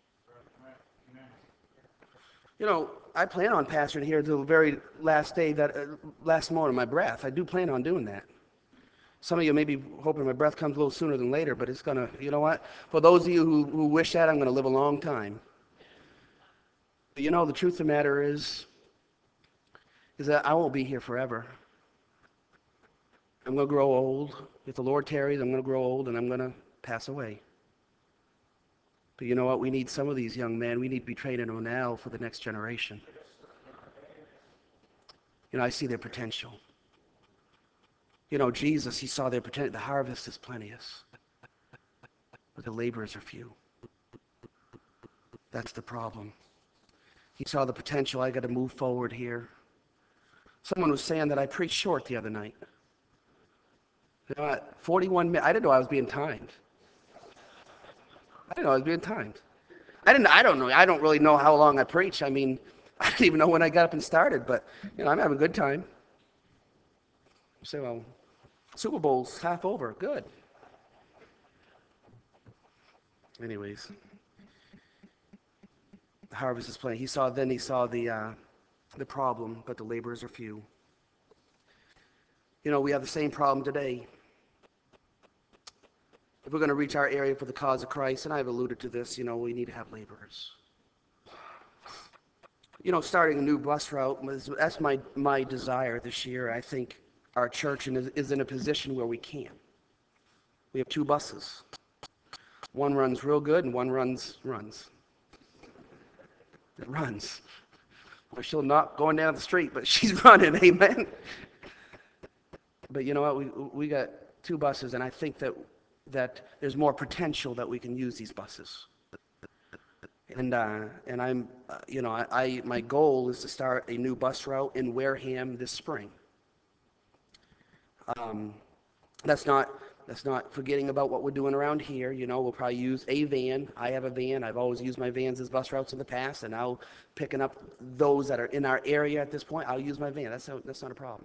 You know, I plan on pastoring here until the very last day, that uh, last moment of my breath. I do plan on doing that. Some of you may be hoping my breath comes a little sooner than later, but it's going to, you know what? For those of you who, who wish that, I'm going to live a long time. But you know, the truth of the matter is, is that I won't be here forever. I'm going to grow old. If the Lord tarries, I'm going to grow old and I'm going to pass away. But you know what? We need some of these young men. We need to be training them now for the next generation. You know, I see their potential. You know, Jesus, he saw their potential. The harvest is plenteous, but the laborers are few. That's the problem. He saw the potential. I got to move forward here. Someone was saying that I preached short the other night. You know what? forty-one minutes. I didn't know I was being timed. I didn't know I was being timed. I didn't. I don't know. I don't really know how long I preach. I mean, I didn't even know when I got up and started. But you know, I'm having a good time. So, well, Super Bowl's half over. Good. Anyways, the harvest is plenty. He saw. Then he saw the uh, the problem, but the laborers are few. You know, we have the same problem today. If we're going to reach our area for the cause of Christ, and I've alluded to this, you know, we need to have laborers. You know, starting a new bus route, that's my, my desire this year. I think our church is in a position where we can. We have two buses. One runs real good and one runs, runs. It runs. Well, she'll not going down the street, but she's running, amen? but you know what? We we got two buses, and I think that that there's more potential that we can use these buses. And uh, and I'm uh, you know I, I my goal is to start a new bus route in Wareham this spring. Um, that's not that's not forgetting about what we're doing around here. You know, we'll probably use a van. I have a van. I've always used my vans as bus routes in the past, and now picking up those that are in our area at this point, I'll use my van. That's not, that's not a problem.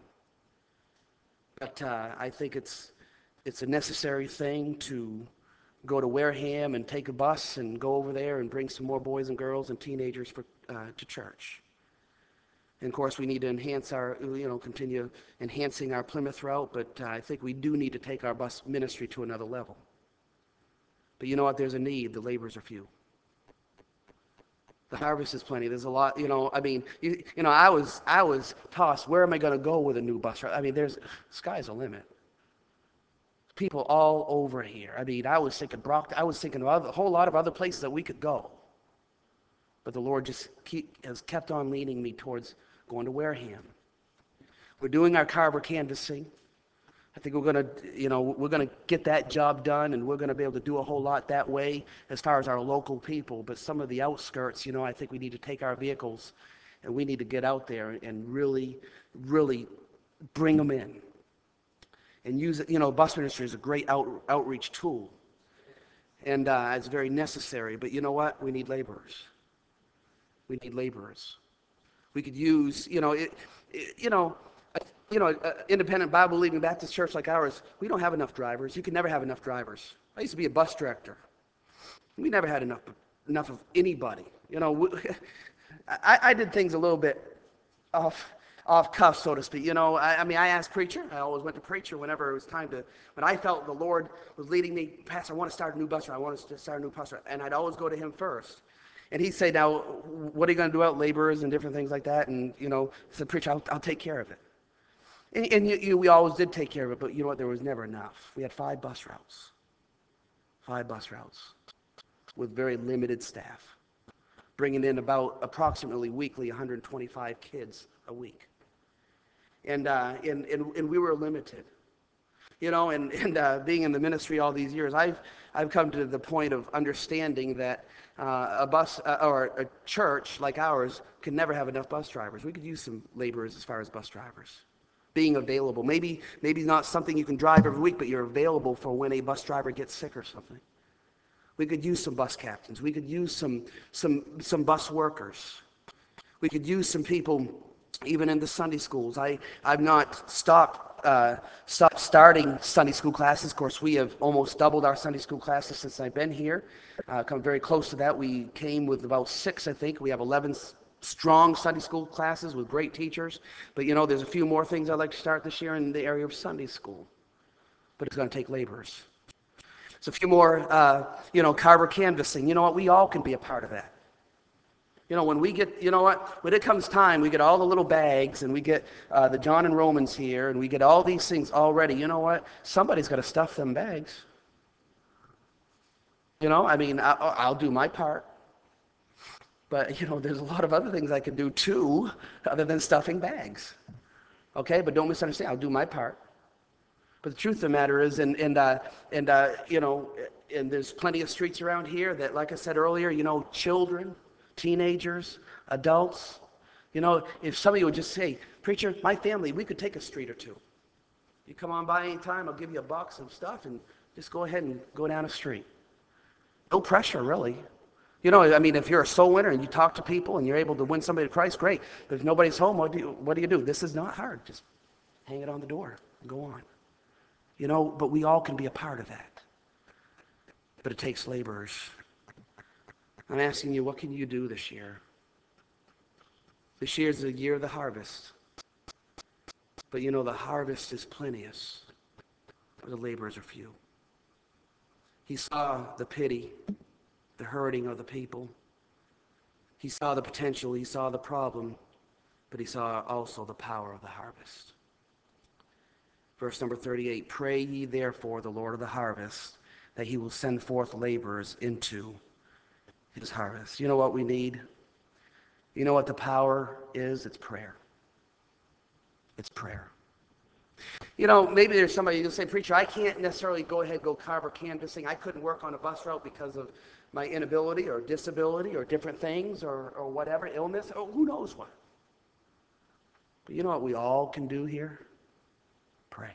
But uh, I think it's it's a necessary thing to go to Wareham and take a bus and go over there and bring some more boys and girls and teenagers for, uh, to church. And of course, we need to enhance our, you know, continue enhancing our Plymouth route, but uh, I think we do need to take our bus ministry to another level. But you know what? There's a need. The laborers are few. The harvest is plenty. There's a lot, you know, I mean, you, you know, I was, I was tossed, where am I going to go with a new bus route? I mean, there's, sky's the limit. People all over here. I mean, I was thinking Brock, I was thinking of a whole lot of other places that we could go. But the Lord just keep, has kept on leading me towards going to Wareham. We're doing our Carver canvassing. I think we're going to, you know, we're going to get that job done, and we're going to be able to do a whole lot that way as far as our local people. But some of the outskirts, you know, I think we need to take our vehicles and we need to get out there and really, really bring them in. And use it, you know, bus ministry is a great out, outreach tool. And uh, it's very necessary. But you know what? We need laborers. We need laborers. We could use, you know, it, it, you know, a, you know, a independent Bible-believing Baptist church like ours, we don't have enough drivers. You can never have enough drivers. I used to be a bus director. We never had enough enough of anybody. You know, we, I, I did things a little bit off off cuff, so to speak. You know, I, I mean, I asked preacher. I always went to preacher whenever it was time to, when I felt the Lord was leading me, Pastor, I want to start a new bus route. I want to start a new bus route. And I'd always go to him first. And he'd say, now, what are you going to do about laborers and different things like that? And, you know, I said, preacher, I'll, I'll take care of it. And, and you, you, we always did take care of it, but you know what? There was never enough. We had five bus routes. Five bus routes with very limited staff, bringing in about approximately weekly one hundred twenty-five kids a week. And, uh, and, and, and we were limited. You know, and, and uh, being in the ministry all these years, I've, I've come to the point of understanding that uh, a bus uh, or a church like ours can never have enough bus drivers. We could use some laborers as far as bus drivers. Being available. Maybe, maybe not something you can drive every week, but you're available for when a bus driver gets sick or something. We could use some bus captains. We could use some, some, some bus workers. We could use some people even in the Sunday schools. I, I've not stopped, uh, stopped starting Sunday school classes. Of course, we have almost doubled our Sunday school classes since I've been here. Uh, come very close to that. We came with about six, I think. We have eleven strong Sunday school classes with great teachers. But, you know, there's a few more things I'd like to start this year in the area of Sunday school. But it's going to take laborers. So a few more, uh, you know, Carver canvassing. You know what? We all can be a part of that. You know, when we get, you know what, when it comes time, we get all the little bags, and we get uh, the John and Romans here, and we get all these things already. You know what? Somebody's got to stuff them bags. You know, I mean, I, I'll do my part. But, you know, there's a lot of other things I can do, too, other than stuffing bags. Okay? But don't misunderstand. I'll do my part. But the truth of the matter is, and, and, uh, and uh, you know, and there's plenty of streets around here that, like I said earlier, you know, children, teenagers, adults. You know, if somebody would just say, preacher, my family, we could take a street or two. You come on by anytime, I'll give you a box of stuff, and just go ahead and go down a street. No pressure, really. You know, I mean, if you're a soul winner and you talk to people and you're able to win somebody to Christ, great. But if nobody's home, what do you, what do you do? This is not hard. Just hang it on the door and go on. You know, but we all can be a part of that. But it takes laborers. I'm asking you, what can you do this year? This year is the year of the harvest. But you know, the harvest is plenteous, but the laborers are few. He saw the pity, the hurting of the people. He saw the potential, he saw the problem, but he saw also the power of the harvest. Verse number thirty-eight, pray ye therefore the Lord of the harvest, that he will send forth laborers into his harvest. You know what we need? You know what the power is? It's prayer. It's prayer. You know, maybe there's somebody who'll say, preacher, I can't necessarily go ahead and go carver canvassing. I couldn't work on a bus route because of my inability or disability or different things or, or whatever, illness, or who knows what. But you know what we all can do here? Pray.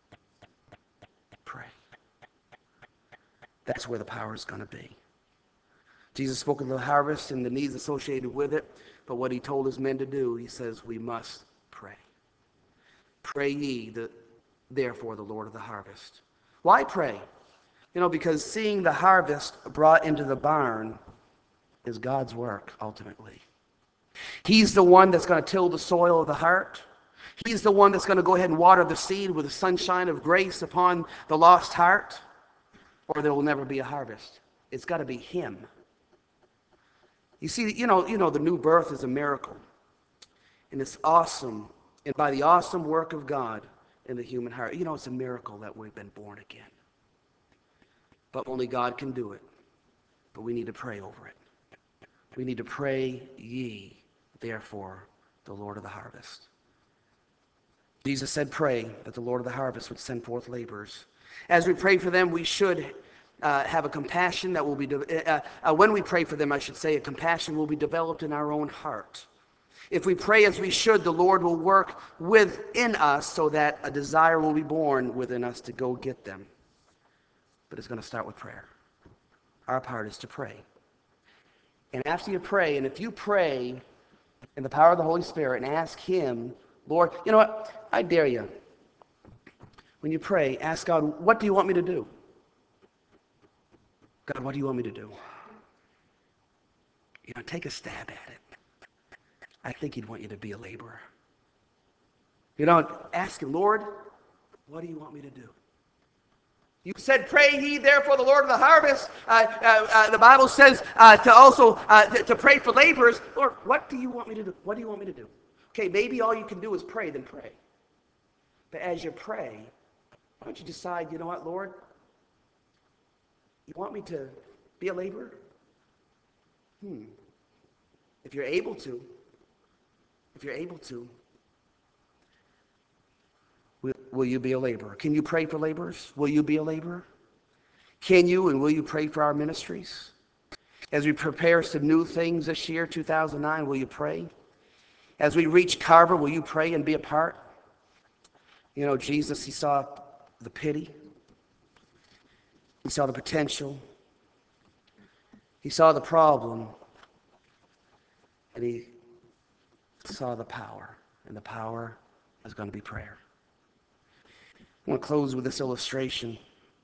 Pray. That's where the power is going to be. Jesus spoke of the harvest and the needs associated with it, but what he told his men to do, he says, we must pray. Pray ye, the, therefore, the Lord of the harvest. Why pray? You know, because seeing the harvest brought into the barn is God's work, ultimately. He's the one that's going to till the soil of the heart. He's the one that's going to go ahead and water the seed with the sunshine of grace upon the lost heart, or there will never be a harvest. It's got to be him. You see, you know, you know, the new birth is a miracle. And it's awesome. And by the awesome work of God in the human heart, you know, it's a miracle that we've been born again. But only God can do it. But we need to pray over it. We need to pray ye, therefore, the Lord of the harvest. Jesus said, pray that the Lord of the harvest would send forth laborers. As we pray for them, we should uh, have a compassion that will be, de- uh, uh, when we pray for them, I should say, a compassion will be developed in our own heart. If we pray as we should, the Lord will work within us so that a desire will be born within us to go get them. But it's going to start with prayer. Our part is to pray. And after you pray, and if you pray in the power of the Holy Spirit and ask him, Lord, you know what? I dare you. When you pray, ask God, what do you want me to do? God, what do you want me to do? You know, take a stab at it. I think he'd want you to be a laborer. You know, ask him, Lord, what do you want me to do? You said, pray ye therefore the Lord of the harvest. Uh, uh, uh, the Bible says uh, to also uh, to, to pray for laborers. Lord, what do you want me to do? What do you want me to do? Okay, maybe all you can do is pray, then pray. But as you pray, why don't you decide, you know what, Lord? You want me to be a laborer? Hmm. If you're able to, if you're able to, will, will you be a laborer? Can you pray for laborers? Will you be a laborer? Can you and will you pray for our ministries? As we prepare some new things this year, two thousand nine, will you pray? As we reach Carver, will you pray and be a part? You know, Jesus, he saw the pity. He saw the potential. He saw the problem. And he saw the power. And the power is going to be prayer. I want to close with this illustration.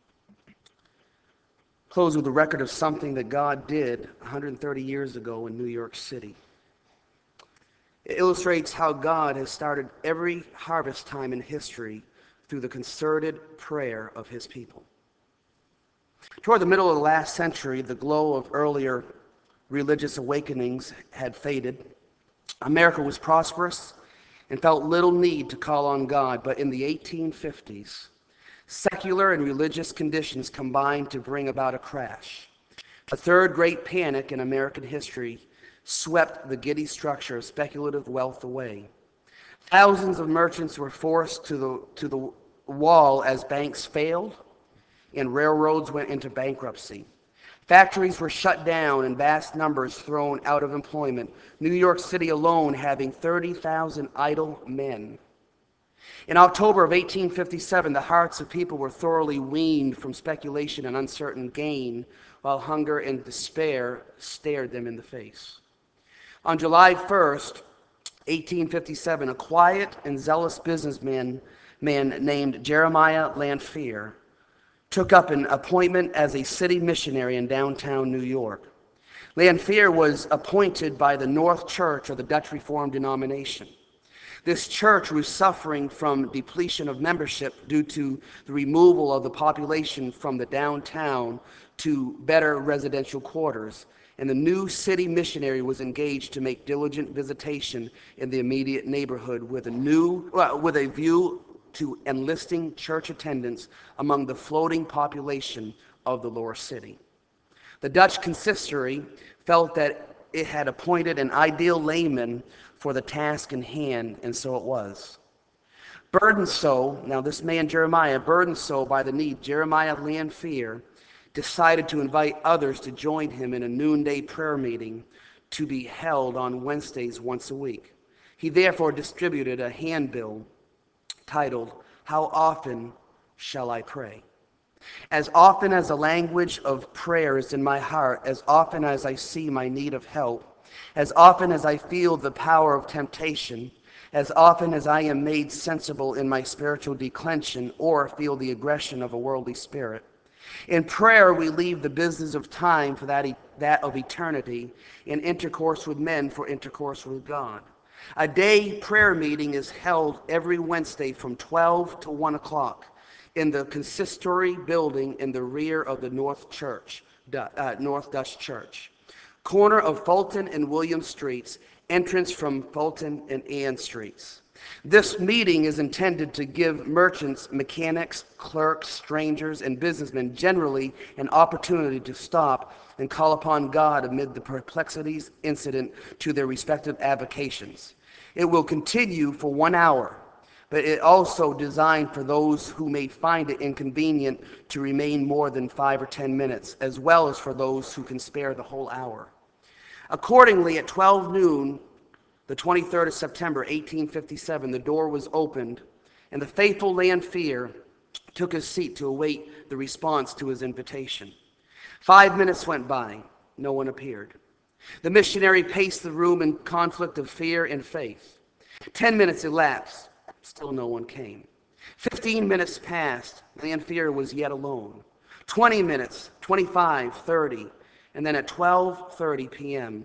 Close with a record of something that God did one hundred thirty years ago in New York City. It illustrates how God has started every harvest time in history through the concerted prayer of his people. Toward the middle of the last century, the glow of earlier religious awakenings had faded. America was prosperous and felt little need to call on God, but in the eighteen fifties, secular and religious conditions combined to bring about a crash. A third great panic in American history swept the giddy structure of speculative wealth away. Thousands of merchants were forced to the, to the wall as banks failed and railroads went into bankruptcy. Factories were shut down and vast numbers thrown out of employment, New York City alone having thirty thousand idle men. In October of eighteen fifty-seven, the hearts of people were thoroughly weaned from speculation and uncertain gain, while hunger and despair stared them in the face. On July first, eighteen fifty-seven, a quiet and zealous businessman man named Jeremiah Lanphier took up an appointment as a city missionary in downtown New York. Lanphier was appointed by the North Church of the Dutch Reformed denomination. This church was suffering from depletion of membership due to the removal of the population from the downtown to better residential quarters, and the new city missionary was engaged to make diligent visitation in the immediate neighborhood with a new, uh, with a view to enlisting church attendance among the floating population of the lower city. The Dutch consistory felt that it had appointed an ideal layman for the task in hand, and so it was. Burdened so, now this man Jeremiah, burdened so by the need, Jeremiah Lanphier decided to invite others to join him in a noonday prayer meeting to be held on Wednesdays once a week. He therefore distributed a handbill titled, "How Often Shall I Pray?" As often as the language of prayer is in my heart, as often as I see my need of help, as often as I feel the power of temptation, as often as I am made sensible in my spiritual declension or feel the aggression of a worldly spirit. In prayer, we leave the business of time for that, that of eternity, in intercourse with men for intercourse with God. A day prayer meeting is held every Wednesday from twelve to one o'clock in the consistory building in the rear of the North Church, uh, North Dutch Church, corner of Fulton and William Streets, entrance from Fulton and Ann Streets. This meeting is intended to give merchants, mechanics, clerks, strangers, and businessmen generally an opportunity to stop and call upon God amid the perplexities incident to their respective avocations. It will continue for one hour, but it also designed for those who may find it inconvenient to remain more than five or ten minutes, as well as for those who can spare the whole hour. Accordingly, at twelve noon, the twenty-third of September, eighteen fifty-seven, the door was opened, and the faithful Lanphier took his seat to await the response to his invitation. Five minutes went by. No one appeared. The missionary paced the room in conflict of fear and faith. Ten minutes elapsed. Still no one came. Fifteen minutes passed. Lanphier was yet alone. Twenty minutes, twenty-five, thirty, and then at twelve thirty p.m.,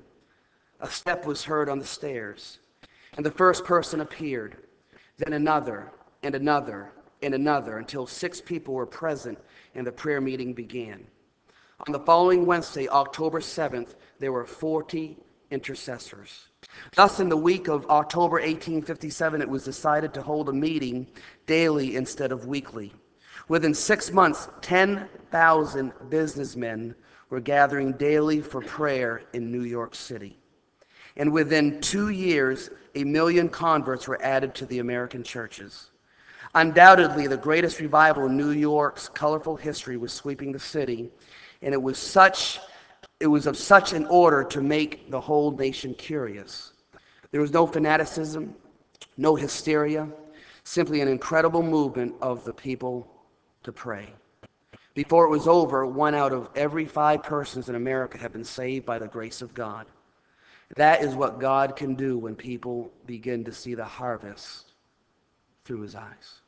a step was heard on the stairs, and the first person appeared, then another, and another, and another, until six people were present and the prayer meeting began. On the following Wednesday, October seventh, there were forty intercessors. Thus, in the week of October eighteen fifty-seven, it was decided to hold a meeting daily instead of weekly. Within six months, ten thousand businessmen were gathering daily for prayer in New York City. And within two years, a million converts were added to the American churches. Undoubtedly, the greatest revival in New York's colorful history was sweeping the city, and it was such it was of such an order to make the whole nation curious. There was no fanaticism, no hysteria, simply an incredible movement of the people to pray. Before it was over, one out of every five persons in America had been saved by the grace of God. That is what God can do when people begin to see the harvest through his eyes.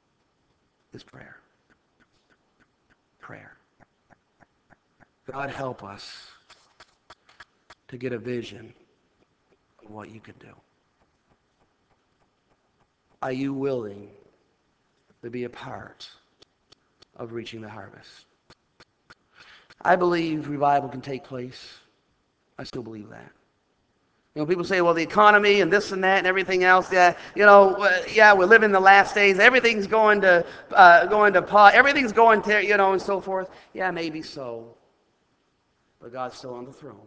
Is prayer. Prayer. God, help us to get a vision of what you can do. Are you willing to be a part of reaching the harvest? I believe revival can take place. I still believe that. You know, people say, well, the economy and this and that and everything else, yeah, you know, yeah, we're living the last days. Everything's going to, uh, going to pot. Everything's going to, you know, and so forth. Yeah, maybe so. But God's still on the throne.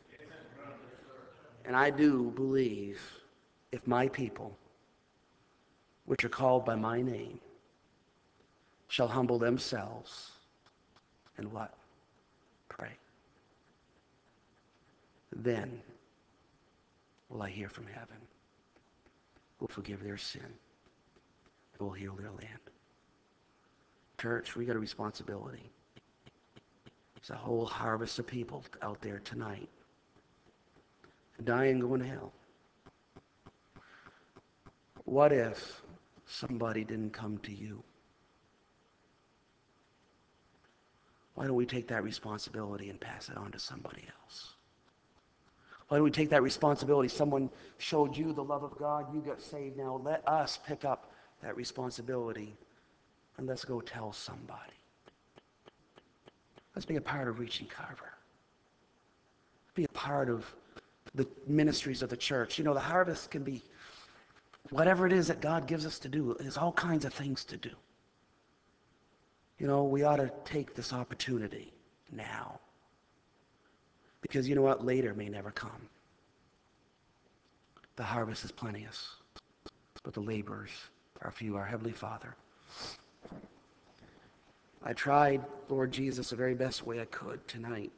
And I do believe if my people, which are called by my name, shall humble themselves and what? Pray. Then will I hear from heaven, will forgive their sin, and will heal their land. Church, we got a responsibility. There's a whole harvest of people out there tonight, dying, going to hell. What if somebody didn't come to you? Why don't we take that responsibility and pass it on to somebody else? Why don't we take that responsibility? Someone showed you the love of God, you got saved. Now let us pick up that responsibility and let's go tell somebody. Let's be a part of reaching Carver. Be a part of the ministries of the church. You know, the harvest can be whatever it is that God gives us to do. There's all kinds of things to do. You know, we ought to take this opportunity now. Because you know what? Later may never come. The harvest is plenteous, but the laborers are for you, our Heavenly Father. I tried, Lord Jesus, the very best way I could tonight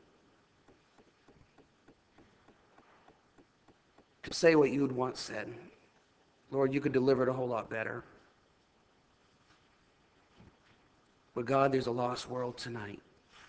to say what you would want said. Lord, you could deliver it a whole lot better. But God, there's a lost world tonight.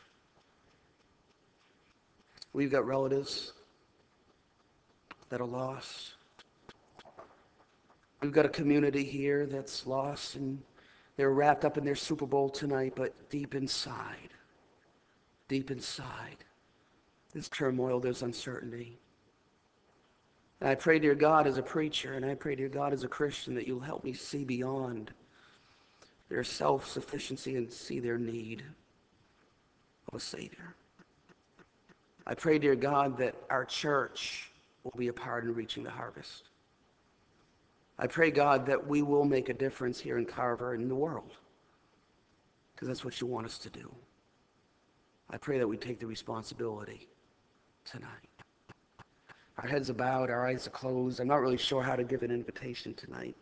We've got relatives that are lost. We've got a community here that's lost, and they're wrapped up in their Super Bowl tonight, but deep inside, deep inside, there's turmoil, there's uncertainty. And I pray, dear God, as a preacher, and I pray, dear God, as a Christian, that you'll help me see beyond their self-sufficiency and see their need of a Savior. I pray, dear God, that our church will be a part in reaching the harvest. I pray, God, that we will make a difference here in Carver and in the world, because that's what you want us to do. I pray that we take the responsibility tonight. Our heads are bowed, our eyes are closed. I'm not really sure how to give an invitation tonight.